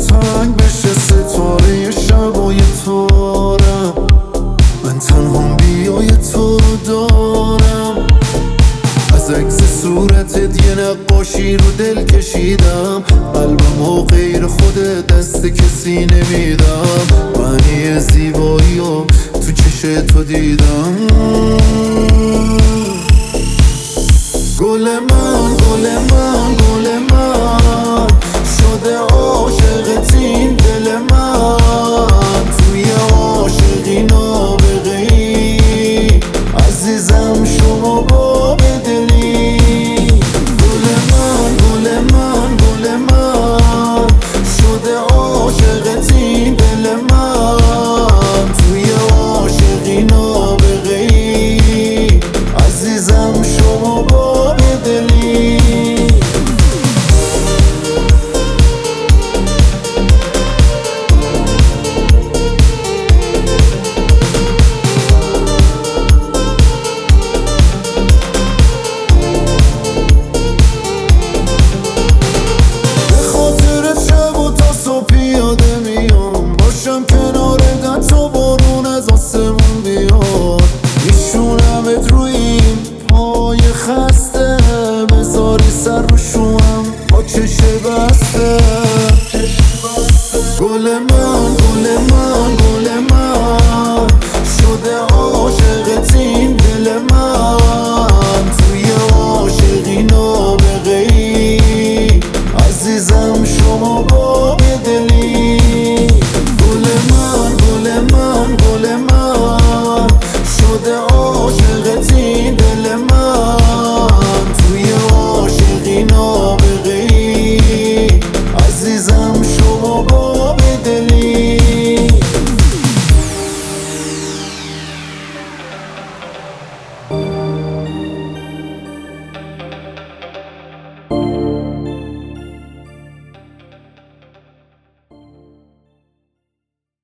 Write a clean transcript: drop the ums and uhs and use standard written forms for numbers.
تنگ بشه ستاره شبای تارم، من تنها بیای تو رو دارم. از عکس صورتت یه نقاشی رو دل کشیدم، قلبم و غیر خودت دست کسی نمیدم. معنی زیبایی و تو چش تو دیدم. گل من، گل من، گل من،